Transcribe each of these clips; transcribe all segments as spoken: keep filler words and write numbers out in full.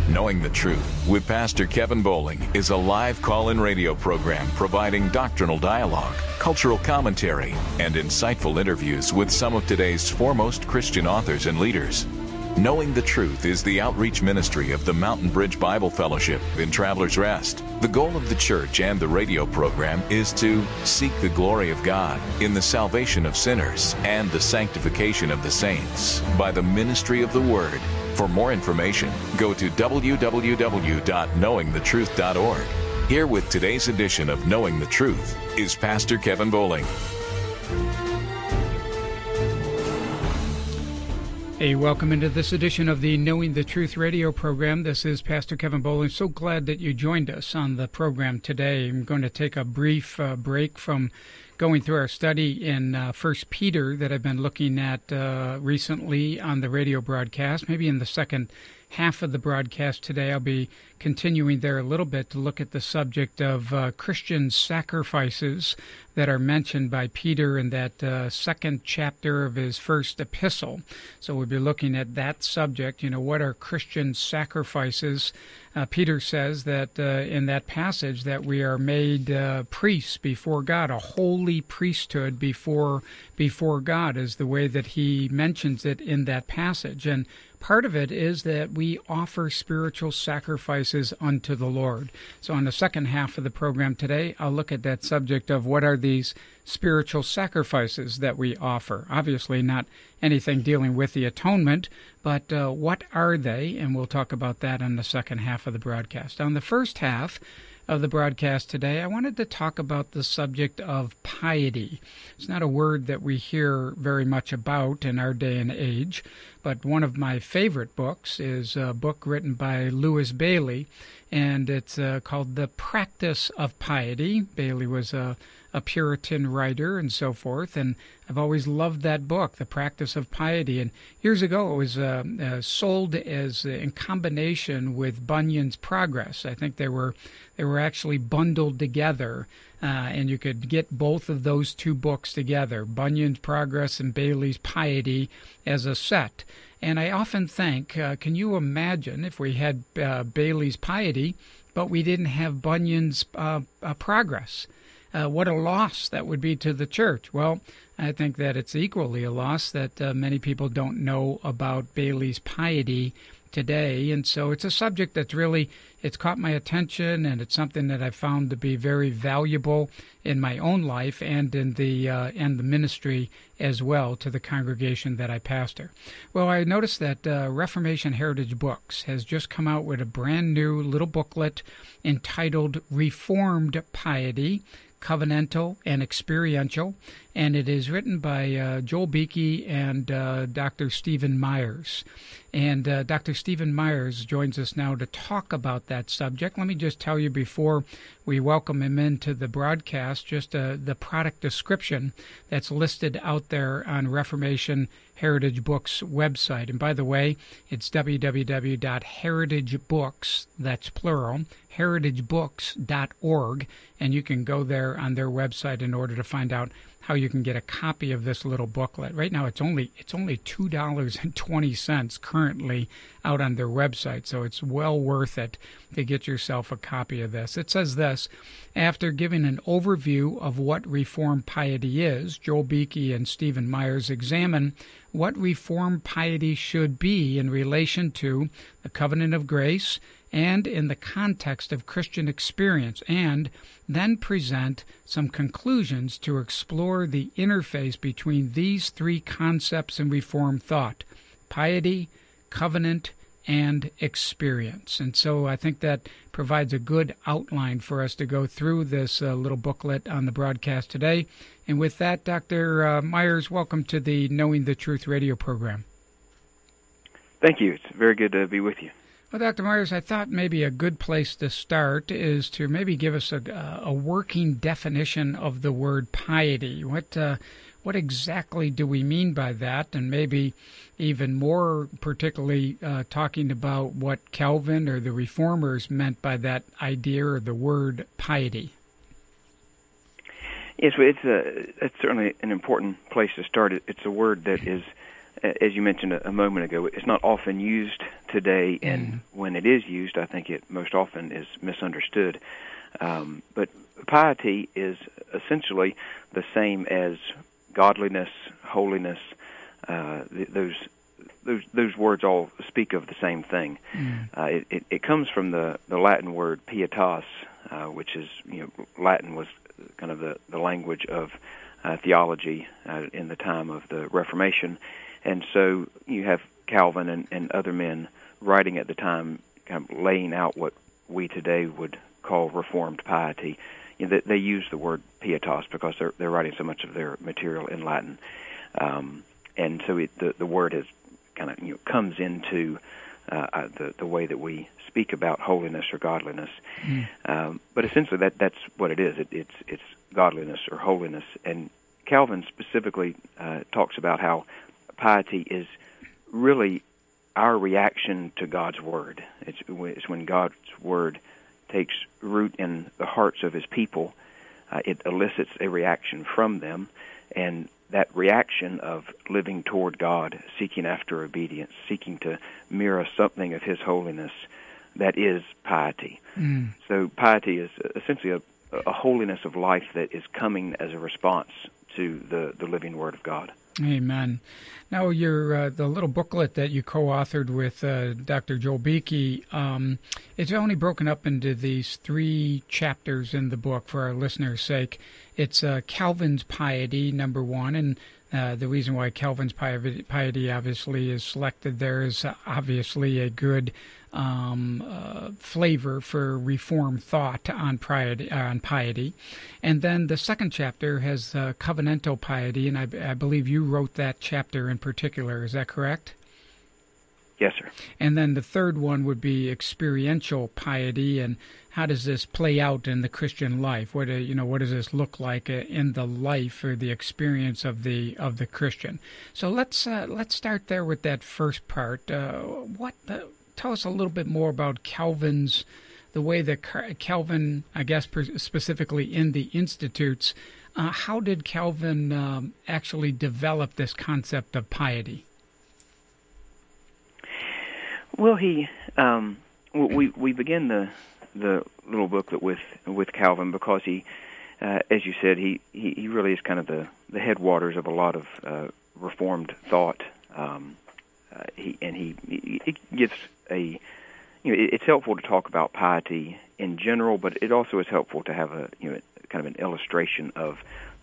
Knowing the Truth with Pastor Kevin Bowling is a live call-in radio program providing doctrinal dialogue, cultural commentary, and insightful interviews with some of today's foremost Christian authors and leaders. Knowing the Truth is the outreach ministry of the Mountain Bridge Bible Fellowship in Travelers Rest. The goal of the church and the radio program is to seek the glory of God in the salvation of sinners and the sanctification of the saints by the ministry of the Word. For more information, go to w w w dot knowing the truth dot org. Here with today's edition of Knowing the Truth is Pastor Kevin Bowling. Hey, welcome into this edition of the Knowing the Truth radio program. This is Pastor Kevin Bowling. So glad that you joined us on the program today. I'm going to take a brief uh, break from going through our study in uh, First Peter that I've been looking at uh, recently on the radio broadcast. Maybe in the second half of the broadcast today, I'll be continuing there a little bit to look at the subject of uh, Christian sacrifices that are mentioned by Peter in that uh, second chapter of his first epistle. So we'll be looking at that subject. You know, what are Christian sacrifices? Uh, Peter says that uh, in that passage that we are made uh, priests before God, a holy priesthood before before God is the way that he mentions it in that passage. And part of it is that we offer spiritual sacrifices unto the Lord. So on the second half of the program today, I'll look at that subject of what are these spiritual sacrifices that we offer. Obviously not anything dealing with the atonement, but uh, what are they? And we'll talk about that in the second half of the broadcast. On the first half of the broadcast today, I wanted to talk about the subject of piety. It's not a word that we hear very much about in our day and age, but one of my favorite books is a book written by Lewis Bailey, and it's uh, called The Practice of Piety. Bailey was a a Puritan writer and so forth, and I've always loved that book, The Practice of Piety. And years ago, it was uh, uh, sold as uh, in combination with Bunyan's Progress. I think they were they were actually bundled together, uh, and you could get both of those two books together, Bunyan's Progress and Bailey's Piety, as a set. And I often think, uh, can you imagine if we had uh, Bailey's Piety, but we didn't have Bunyan's uh, uh, Progress? Uh, what a loss that would be to the church. Well, I think that it's equally a loss that uh, many people don't know about Bailey's Piety today. And so it's a subject that's really, it's caught my attention, and it's something that I found to be very valuable in my own life and in the uh, and the ministry as well to the congregation that I pastor. Well, I noticed that uh, Reformation Heritage Books has just come out with a brand new little booklet entitled Reformed Piety, Covenantal and Experiential, and it is written by uh, Joel Beeke and uh, Doctor Stephen Myers. And uh, Doctor Stephen Myers joins us now to talk about that subject. Let me just tell you before we welcome him into the broadcast, just uh, the product description that's listed out there on Reformation Heritage Books website. And by the way, it's w w w dot heritage books, that's plural, heritage books dot org, and you can go there on their website in order to find out how you can get a copy of this little booklet. Right now it's only it's only two dollars and twenty cents currently out on their website, so it's well worth it to get yourself a copy of this. It says this: after giving an overview of what Reformed piety is, Joel Beeke and Stephen Myers examine what Reformed piety should be in relation to the covenant of grace and in the context of Christian experience, and then present some conclusions to explore the interface between these three concepts in Reformed thought: piety, covenant, and experience. And so I think that provides a good outline for us to go through this uh, little booklet on the broadcast today. And with that, Doctor Uh, Myers, welcome to the Knowing the Truth radio program. Thank you. It's very good to be with you. Well, Doctor Myers, I thought maybe a good place to start is to maybe give us a, a working definition of the word piety. What uh, what exactly do we mean by that? And maybe even more particularly uh, talking about what Calvin or the Reformers meant by that idea or the word piety. Yes, well, it's, a, it's certainly an important place to start. It's a word that is, as you mentioned a moment ago, it's not often used today, and mm. when it is used, I think it most often is misunderstood. Um, but piety is essentially the same as godliness, holiness. Uh, th- those those those words all speak of the same thing. Mm. Uh, it, it, it comes from the, the Latin word pietas, uh, which is, you know, Latin was kind of the, the language of uh, theology uh, in the time of the Reformation, and so you have Calvin and, and other men writing at the time, kind of laying out what we today would call Reformed piety. You know, they, they use the word pietas because they're they're writing so much of their material in Latin, um, and so it, the the word has kind of, you know, comes into uh, the the way that we speak about holiness or godliness. Mm. Um, but essentially, that that's what it is. It, it's it's godliness or holiness. And Calvin specifically uh, talks about how piety is really our reaction to God's word. It's, it's when God's word takes root in the hearts of his people, uh, it elicits a reaction from them, and that reaction of living toward God, seeking after obedience, seeking to mirror something of his holiness, that is piety. Mm. So piety is essentially a, a holiness of life that is coming as a response to the, the living Word of God. Amen. Now, your uh, the little booklet that you co-authored with uh, Doctor Joel Beeke, um, it's only broken up into these three chapters in the book for our listeners' sake. It's uh, Calvin's piety, number one, and uh, the reason why Calvin's piety obviously is selected there is obviously a good um, uh, flavor for Reformed thought on piety, uh, on piety. And then the second chapter has uh, covenantal piety, and I, I believe you wrote that chapter in particular. Is that correct? Yes, sir. And then the third one would be experiential piety, and how does this play out in the Christian life? What uh, you know, what does this look like uh, in the life or the experience of the of the Christian? So let's uh, let's start there with that first part. Uh, what the, tell us a little bit more about Calvin's, the way that Calvin, I guess specifically in the Institutes, uh, how did Calvin um, actually develop this concept of piety? Well, he um, we we begin the the little booklet with with Calvin because he, uh, as you said, he, he, he really is kind of the, the headwaters of a lot of uh, Reformed thought. Um, uh, he and he, he it gives a you know it, it's helpful to talk about piety in general, but it also is helpful to have a you know kind of an illustration of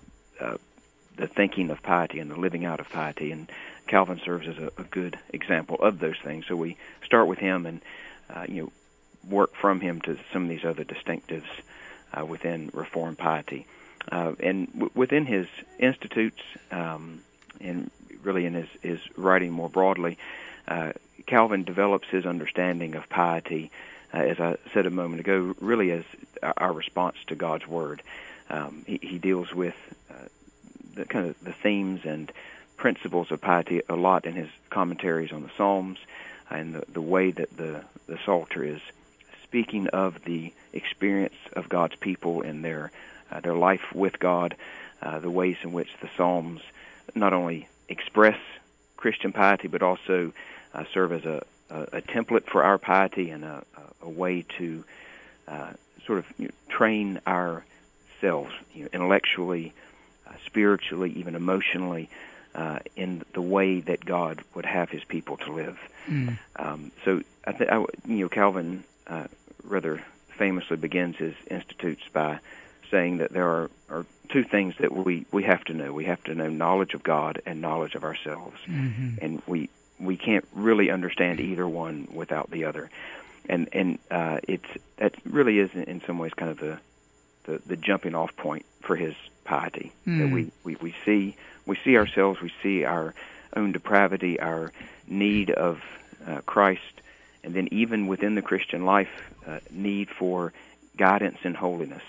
uh, the thinking of piety and the living out of piety, and Calvin serves as a, a good example of those things. So we start with him and uh, you know work from him to some of these other distinctives uh, within Reformed piety, uh, and w- within his institutes um, and really in his, his writing more broadly, uh, Calvin develops his understanding of piety, uh, as I said a moment ago, really as our response to God's Word. Um, he, he deals with uh, the kind of the themes and principles of piety a lot in his commentaries on the Psalms, and the, the way that the, the Psalter is speaking of the experience of God's people in their uh, their life with God, uh, the ways in which the Psalms not only express Christian piety, but also uh, serve as a, a, a template for our piety and a, a way to uh, sort of you know, train ourselves you know, intellectually, uh, spiritually, even emotionally, Uh, in the way that God would have His people to live. Mm. Um, so, I th- I, you know, Calvin uh, rather famously begins his Institutes by saying that there are, are two things that we, we have to know. We have to know knowledge of God and knowledge of ourselves, mm-hmm. and we we can't really understand either one without the other. And and uh, it's that really is in, in some ways kind of the the, the jumping off point for his piety. Mm. That we, we, we see. We see ourselves, we see our own depravity, our need of uh, Christ, and then even within the Christian life, uh, need for guidance and holiness.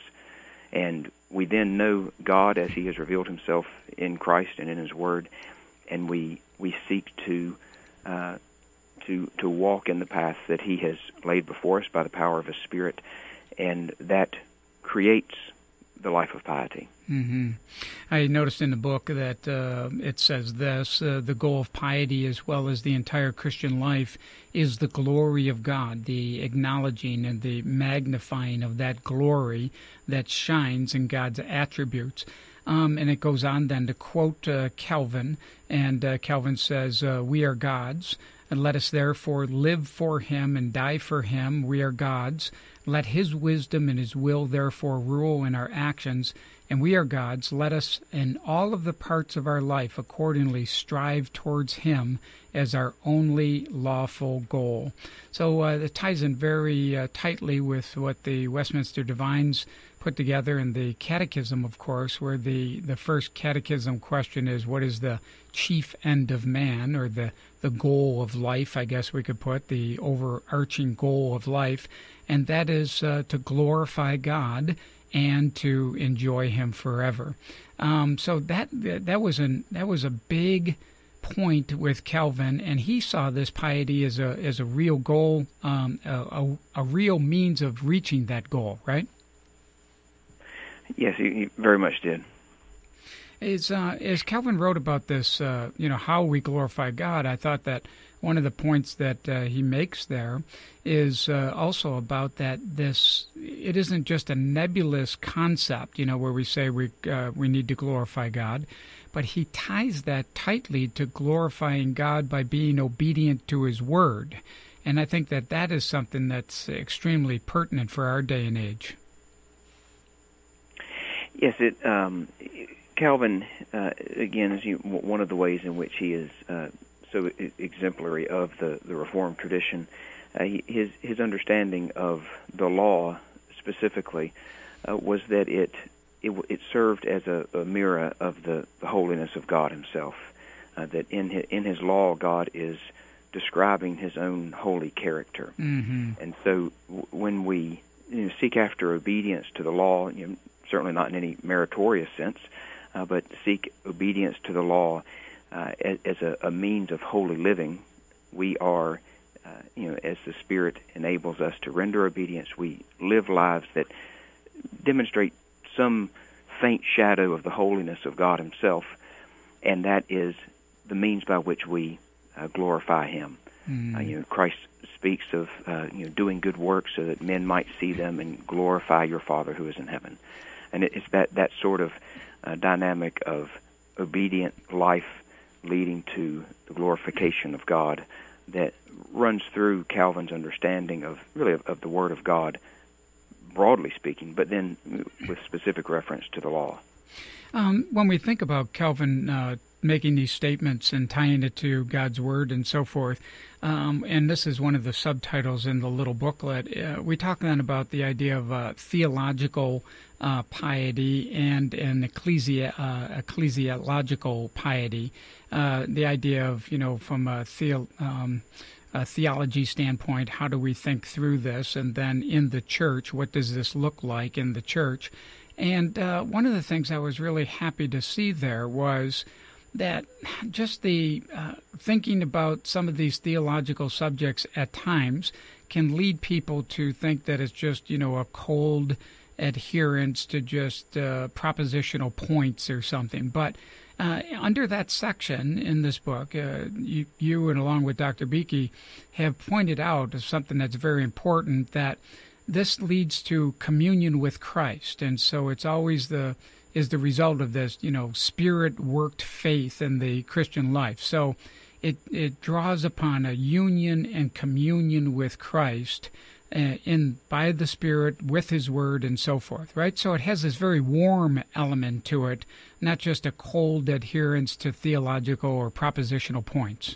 And we then know God as He has revealed Himself in Christ and in His Word, and we we seek to uh, to to walk in the path that He has laid before us by the power of His Spirit, and that creates the life of piety. Mm-hmm. I noticed in the book that uh, it says this, uh, the goal of piety as well as the entire Christian life is the glory of God, the acknowledging and the magnifying of that glory that shines in God's attributes. Um, and it goes on then to quote uh, Calvin, and uh, Calvin says, uh, we are God's, and let us therefore live for him and die for him. We are God's. Let his wisdom and his will therefore rule in our actions, and we are God's. Let us in all of the parts of our life accordingly strive towards him as our only lawful goal. So uh, it ties in very uh, tightly with what the Westminster Divines put together in the Catechism, of course, where the, the first catechism question is, what is the chief end of man, or the, the goal of life, I guess we could put, the overarching goal of life, and that is uh, to glorify God and to enjoy him forever. Um, so that that was an that was a big point with Calvin, and he saw this piety as a as a real goal, um, a, a, a real means of reaching that goal, right? Yes, he, he very much did. As, uh, as Calvin wrote about this, uh, you know, how we glorify God, I thought that one of the points that uh, he makes there is uh, also about that this, it isn't just a nebulous concept, you know, where we say we uh, we need to glorify God, but he ties that tightly to glorifying God by being obedient to his word. And I think that that is something that's extremely pertinent for our day and age. Yes, it. Um, Calvin, uh, again, is you, one of the ways in which he is uh, so exemplary of the, the Reformed tradition. Uh, he, his his understanding of the law specifically uh, was that it, it it served as a, a mirror of the, the holiness of God himself. Uh, that in his, in his law, God is describing his own holy character. Mm-hmm. And so w- when we you know, seek after obedience to the law, you know, certainly not in any meritorious sense, uh, but seek obedience to the law uh, as, as a, a means of holy living, we are, uh, you know, as the Spirit enables us to render obedience, we live lives that demonstrate some faint shadow of the holiness of God himself, and that is the means by which we uh, glorify him. Mm. Uh, you know, Christ speaks of uh, you know doing good works so that men might see them and glorify your Father who is in heaven. And it's that, that sort of uh, dynamic of obedient life leading to the glorification of God that runs through Calvin's understanding of really of, of the Word of God, broadly speaking, but then with specific reference to the law. Um, when we think about Calvin uh, making these statements and tying it to God's Word and so forth, um, and this is one of the subtitles in the little booklet, uh, we talk then about the idea of uh, theological uh, piety and an ecclesia, uh, ecclesiological piety. Uh, the idea of, you know, from a, theo, um, a theology standpoint, how do we think through this? And then in the church, what does this look like in the church? And uh, one of the things I was really happy to see there was that just the uh, thinking about some of these theological subjects at times can lead people to think that it's just, you know, a cold adherence to just uh, propositional points or something. But uh, under that section in this book, uh, you, you and along with Doctor Beeke have pointed out something that's very important, that this leads to communion with Christ. And so it's always the is the result of this, you know, Spirit-worked faith in the Christian life. So it it draws upon a union and communion with Christ uh, in by the Spirit, with His Word, and so forth, right? So it has this very warm element to it, not just a cold adherence to theological or propositional points.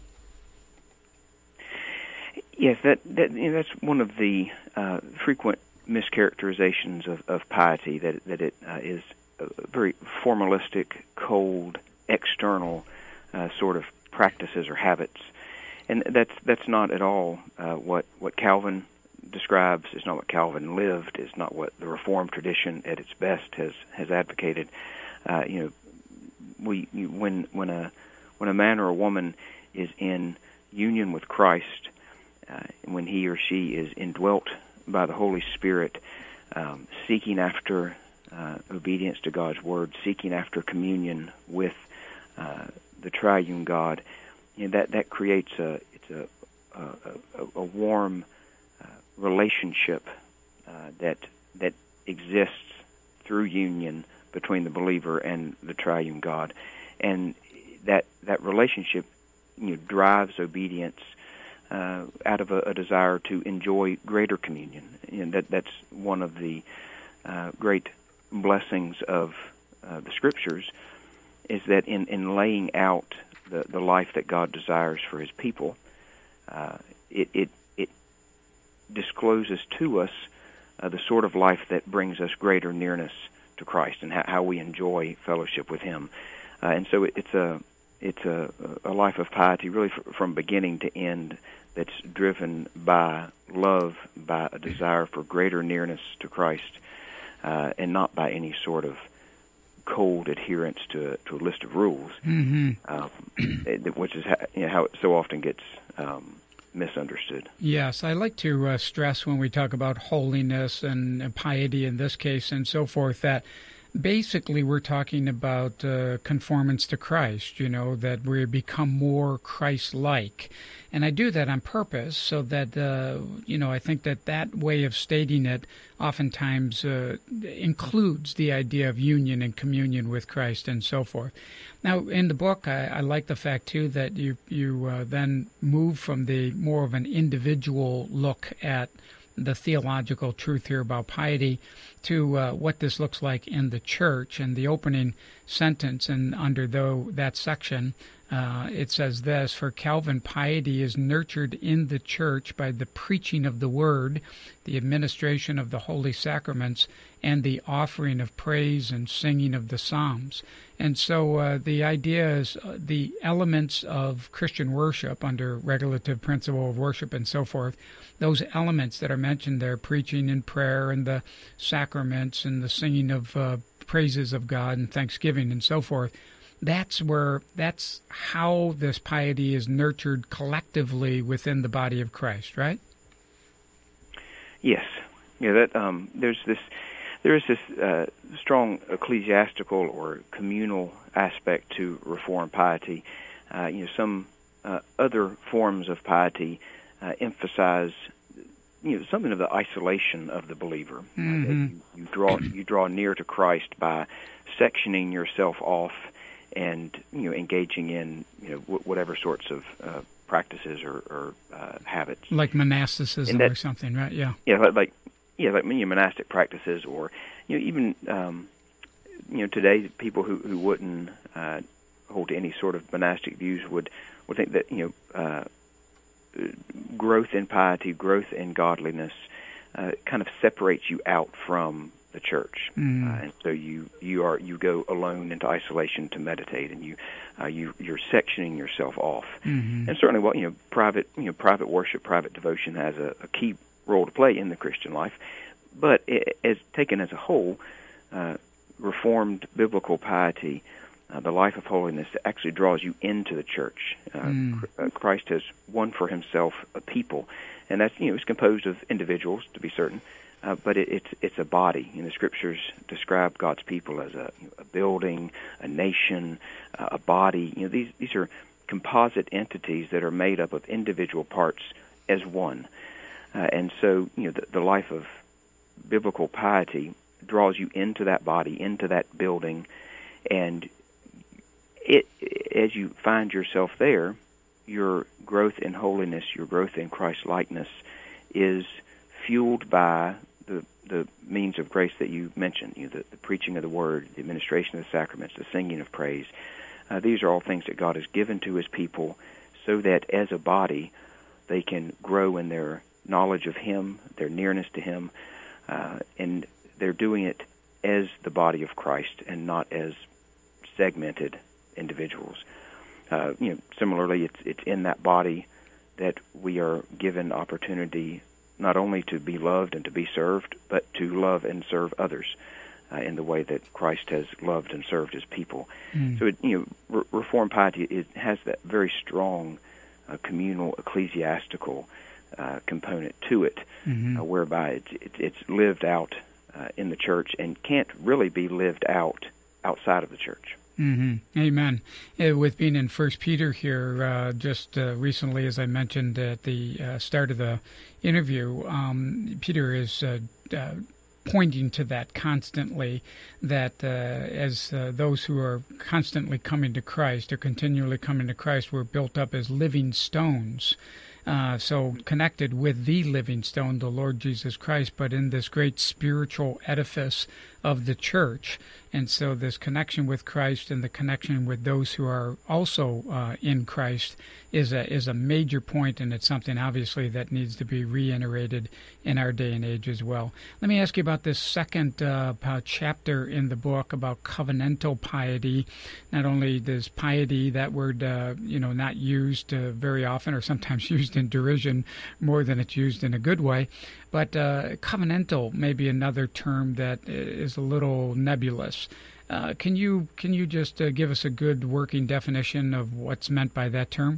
Yes, that, that you know, that's one of the uh, frequent mischaracterizations of, of piety, that that it uh, is very formalistic, cold, external uh, sort of practices or habits, and that's that's not at all uh, what what Calvin describes. It's not what Calvin lived. It's not what the Reformed tradition at its best has has advocated. Uh, you know, we you, when when a when a man or a woman is in union with Christ, uh, when he or she is indwelt by the Holy Spirit, um, seeking after uh, obedience to God's word, seeking after communion with uh, the triune God, you know, that that creates a it's a a, a, a warm uh, relationship uh, that that exists through union between the believer and the triune God, and that that relationship, you know, drives obedience uh, out of a, a desire to enjoy greater communion. And that that's one of the uh, great blessings of uh, the Scriptures, is that in, in laying out the, the life that God desires for His people, uh, it, it it discloses to us uh, the sort of life that brings us greater nearness to Christ, and how, how we enjoy fellowship with Him. Uh, and so it, it's a it's a, a life of piety, really, f- from beginning to end, that's driven by love, by a desire for greater nearness to Christ, uh, and not by any sort of cold adherence to to a list of rules, mm-hmm. um, it, which is how, you know, how it so often gets um, misunderstood. Yes, I like to uh, stress when we talk about holiness and, and piety in this case and so forth, that basically we're talking about uh, conformance to Christ, you know, that we become more Christ-like. And I do that on purpose so that, uh, you know, I think that that way of stating it oftentimes uh, includes the idea of union and communion with Christ and so forth. Now, in the book, I, I like the fact, too, that you, you uh, then move from the more of an individual look at the theological truth here about piety to uh, what this looks like in the church. And the opening sentence, and under though that section, uh, it says this: "For Calvin, piety is nurtured in the church by the preaching of the word, the administration of the holy sacraments, and the offering of praise and singing of the psalms." And so uh, the idea is uh, the elements of Christian worship under regulative principle of worship and so forth, those elements that are mentioned there, preaching and prayer and the sacraments and the singing of uh, praises of God and thanksgiving and so forth, that's where, that's how this piety is nurtured collectively within the body of Christ, right? Yes. Yeah, that um, there's this there is this uh, strong ecclesiastical or communal aspect to Reformed piety. Uh, you know, some uh, other forms of piety uh, emphasize, you know, something of the isolation of the believer. Mm-hmm. Uh, that you, you draw you draw near to Christ by sectioning yourself off and, you know, engaging in, you know, w- whatever sorts of uh, practices or, or uh, habits, like monasticism that, or something, right? Yeah. Yeah, like, like yeah, like many monastic practices, or, you know, even um, you know, today people who who wouldn't uh, hold to any sort of monastic views would would think that, you know, uh, growth in piety, growth in godliness, uh, kind of separates you out from the church, mm. uh, and so you you are you go alone into isolation to meditate, and you uh, you you're sectioning yourself off. Mm-hmm. And certainly, well, you know, private you know private worship, private devotion has a, a key role to play in the Christian life, but it, as taken as a whole, uh, Reformed biblical piety, uh, the life of holiness, actually draws you into the church. Uh, mm. Christ has won for Himself a people, and that's you know it's composed of individuals, to be certain. Uh, but it, it's it's a body. You know, the Scriptures describe God's people as a, you know, a building, a nation, uh, a body. You know, these these are composite entities that are made up of individual parts as one. Uh, and so, you know, the, the life of biblical piety draws you into that body, into that building, and it as you find yourself there, your growth in holiness, your growth in Christ-likeness, is fueled by the the means of grace that you mentioned, you know, the, the preaching of the word, the administration of the sacraments, the singing of praise. Uh, these are all things that God has given to His people so that as a body they can grow in their knowledge of Him, their nearness to Him, uh, and they're doing it as the body of Christ and not as segmented individuals. Uh, you know, similarly, it's it's in that body that we are given opportunity not only to be loved and to be served, but to love and serve others uh, in the way that Christ has loved and served His people. Mm. So, it, you know, re- Reformed piety, it has that very strong uh, communal, ecclesiastical uh, component to it, mm-hmm. uh, whereby it's, it, it's lived out uh, in the church and can't really be lived out outside of the church. Mm-hmm. Amen. Uh, with being in First Peter here, uh, just uh, recently, as I mentioned at the uh, start of the interview, um, Peter is uh, uh, pointing to that constantly, that uh, as uh, those who are constantly coming to Christ or continually coming to Christ, we're built up as living stones. Uh, so connected with the living stone, the Lord Jesus Christ, but in this great spiritual edifice of the church. And so this connection with Christ and the connection with those who are also uh, in Christ is a is a major point, and it's something obviously that needs to be reiterated in our day and age as well. Let me ask you about this second uh, chapter in the book about covenantal piety. Not only does piety, that word, uh, you know, not used uh, very often, or sometimes used in derision more than it's used in a good way, but uh, covenantal may be another term that is a little nebulous. Uh, can you can you just uh, give us a good working definition of what's meant by that term?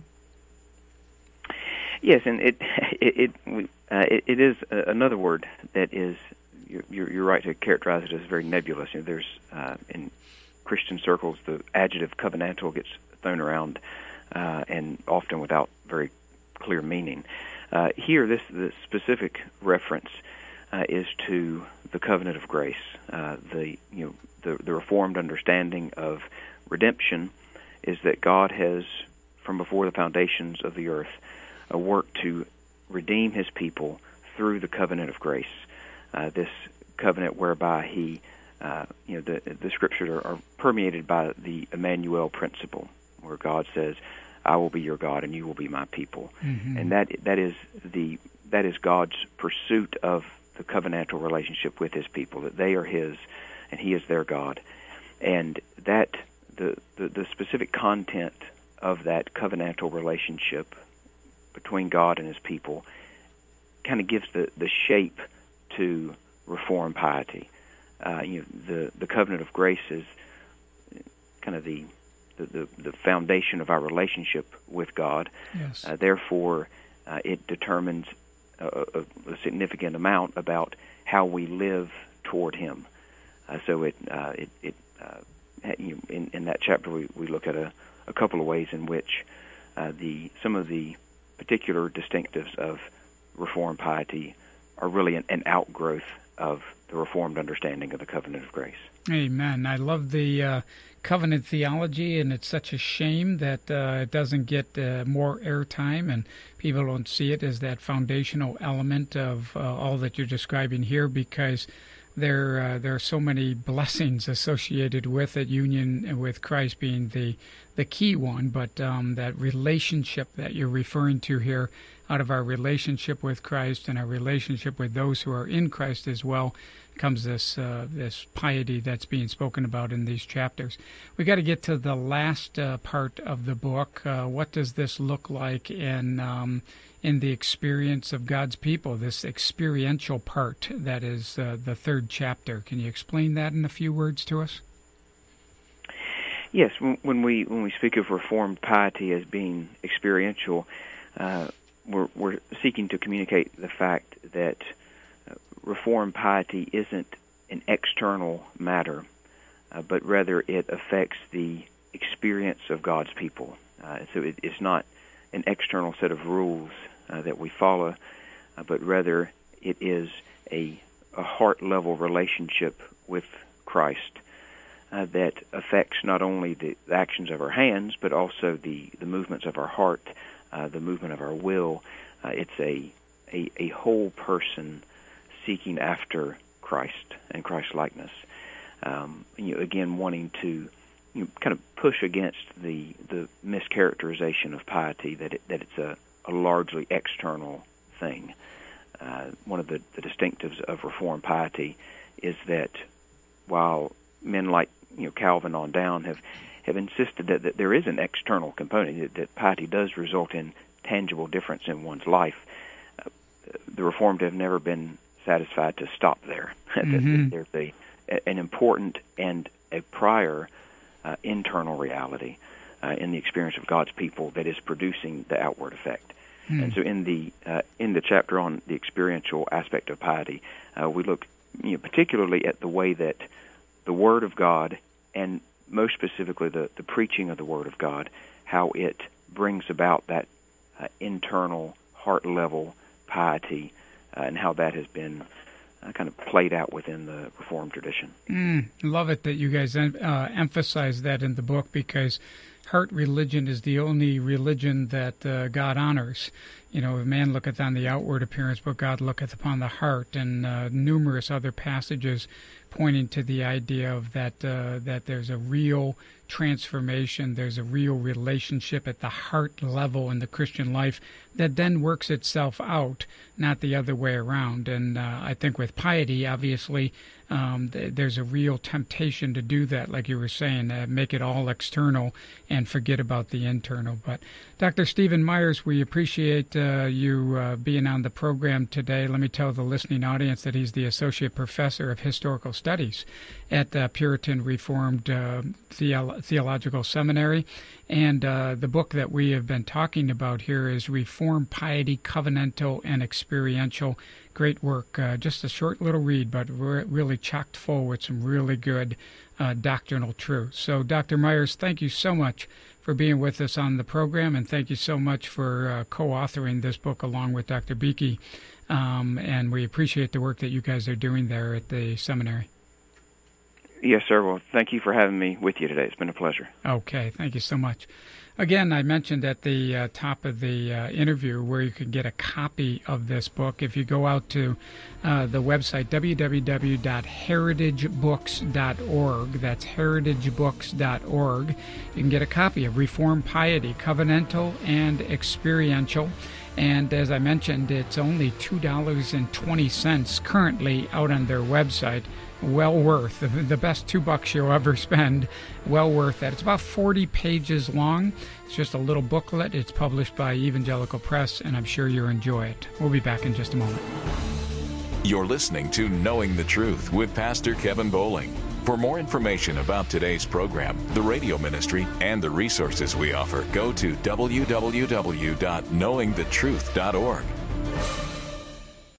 Yes, and it it it, uh, it, it is another word that is, you're, you're right to characterize it as very nebulous. You know, there's uh, in Christian circles the adjective covenantal gets thrown around, uh, and often without very clear meaning. Uh, here, this the specific reference uh, is to the covenant of grace, uh, the you know the, the Reformed understanding of redemption is that God has, from before the foundations of the earth, a work to redeem His people through the covenant of grace. Uh, this covenant whereby He, uh, you know, the the scriptures are, are permeated by the Emmanuel principle, where God says, "I will be your God, and you will be my people," mm-hmm. and that that is the that is God's pursuit of the covenantal relationship with His people, that they are His, and He is their God, and that the the, the specific content of that covenantal relationship between God and His people kind of gives the, the shape to Reformed piety. Uh, you know, the the covenant of grace is kind of the The, the, the foundation of our relationship with God. Yes. Uh, therefore, uh, it determines a, a, a significant amount about how we live toward Him. Uh, so it uh, it, it uh, you know, in, in that chapter we, we look at a, a couple of ways in which uh, the some of the particular distinctives of Reformed piety are really an, an outgrowth of the Reformed understanding of the covenant of grace. Amen. I love the uh, covenant theology, and it's such a shame that uh, it doesn't get uh, more airtime, and people don't see it as that foundational element of uh, all that you're describing here, because there uh, there are so many blessings associated with it, union with Christ being the the key one, but um, that relationship that you're referring to here, out of our relationship with Christ and our relationship with those who are in Christ as well, comes this uh, this piety that's being spoken about in these chapters. We got to get to the last uh, part of the book. Uh, what does this look like in um, in the experience of God's people? This experiential part that is uh, the third chapter. Can you explain that in a few words to us? Yes, when we when we speak of Reformed piety as being experiential, uh, we're we're seeking to communicate the fact that Reformed piety isn't an external matter, uh, but rather it affects the experience of God's people. Uh, so it, it's not an external set of rules uh, that we follow, uh, but rather it is a, a heart-level relationship with Christ uh, that affects not only the, the actions of our hands, but also the, the movements of our heart, uh, the movement of our will. Uh, it's a, a, a whole person seeking after Christ and Christ-likeness. Um, you know, again, wanting to you know, kind of push against the the mischaracterization of piety, that it, that it's a, a largely external thing. Uh, one of the, the distinctives of Reformed piety is that while men like you know Calvin on down have, have insisted that, that there is an external component, that, that piety does result in tangible difference in one's life, uh, the Reformed have never been satisfied to stop there. Mm-hmm. There's a, an important and a prior uh, internal reality uh, in the experience of God's people that is producing the outward effect. Mm. And so in the uh, in the chapter on the experiential aspect of piety, uh, we look you know, particularly at the way that the Word of God, and most specifically the, the preaching of the Word of God, how it brings about that uh, internal, heart-level piety, uh, and how that has been uh, kind of played out within the Reformed tradition. Mm, love it that you guys uh, emphasize that in the book, because heart religion is the only religion that uh, God honors. You know, man looketh on the outward appearance, but God looketh upon the heart, and uh, numerous other passages pointing to the idea of that uh, that there's a real transformation, there's a real relationship at the heart level in the Christian life that then works itself out, not the other way around. And uh, I think with piety, obviously, um, th- there's a real temptation to do that, like you were saying, uh, make it all external and forget about the internal. But Doctor Stephen Myers, we appreciate uh, you uh, being on the program today. Let me tell the listening audience that he's the Associate Professor of Historical Studies at uh, Puritan Reformed uh, Theolo- Theological Seminary. And uh, the book that we have been talking about here is Reformed Piety, Covenantal and Experiential. Great work. Uh, just a short little read, but re- really chocked full with some really good uh, doctrinal truths. So, Doctor Myers, thank you so much for being with us on the program, and thank you so much for uh, co-authoring this book along with Doctor Beeke. Um, and we appreciate the work that you guys are doing there at the seminary. Yes, sir. Well, thank you for having me with you today. It's been a pleasure. Okay, thank you so much. Again, I mentioned at the uh, top of the uh, interview where you can get a copy of this book. If you go out to uh, the website, w w w dot heritage books dot org, that's heritage books dot org, you can get a copy of Reformed Piety, Covenantal and Experiential. And as I mentioned, it's only two dollars and twenty cents currently out on their website. Well worth, the, the best two bucks you'll ever spend. Well worth that. It's about forty pages long. It's just a little booklet. It's published by Evangelical Press, and I'm sure you'll enjoy it. We'll be back in just a moment. You're listening to Knowing the Truth with Pastor Kevin Bowling. For more information about today's program, the radio ministry, and the resources we offer, go to w w w dot knowing the truth dot org.